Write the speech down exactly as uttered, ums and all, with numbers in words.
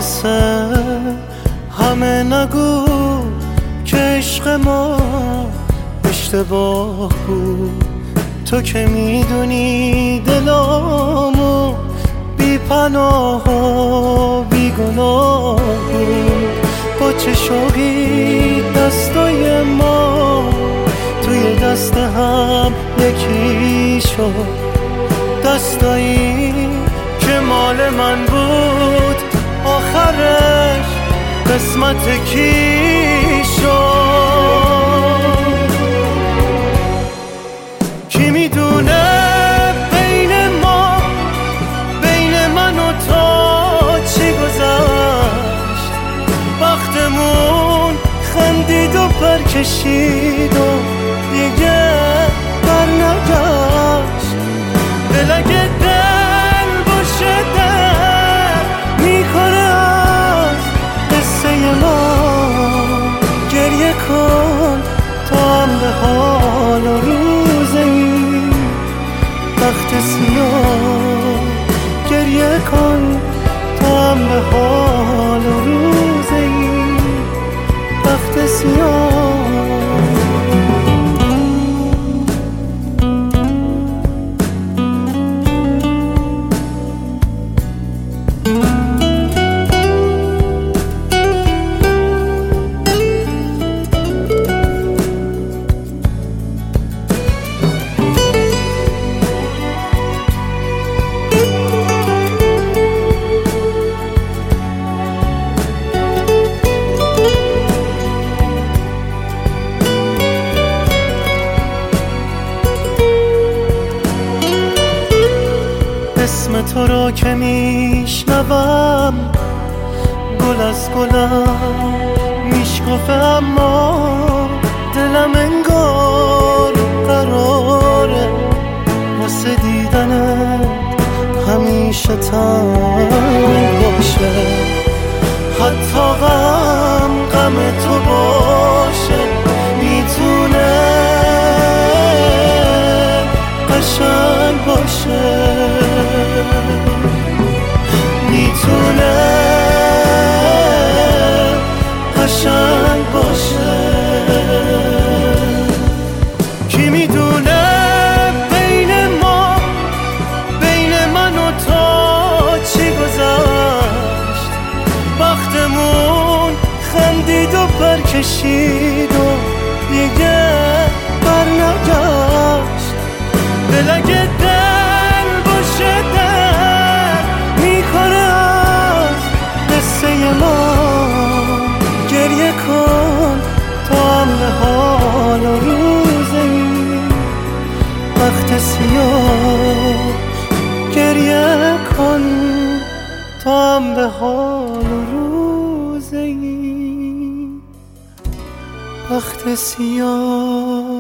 مثل همه نگو که عشق ما اشتباه بود. تو که میدونی دلامو بی پناه و بی گناه بود. با چه شوقی دستای ما توی دست هم یکی شد، دستایی که مال من بود آخرش قسمت کی شد. کی میدونه بین ما، بین من و تو چی گذشت. وقتمون خندید و برکشید و دیگه بر نگشت. دل اگه دل باشه دل میکنه از قصه ما. گریه کن تا هم به حال و روز این وقت سیاه. گریه کن تا هم به حال و روز این وقت سیاه. اسم تو را که میشنوم گل از گلم میشکفه، اما دلم انگار قراره واسه دیدنت همیشه تنگ باشه. حتی غم غم تو باشه میتونه قشنگ باشه، میتونه قشنگ باشه. کی میدونه بین ما، بین من و تو چی گذشت. وقتمون خندید و برکشید و دیگه بر نگشت. دل اگه دل باشه دل میکنه از قصه ما. گریه کن تا هم به حال و روز این وقت سیاه. گریه کن تا هم به حال و روز این وقت سیاه.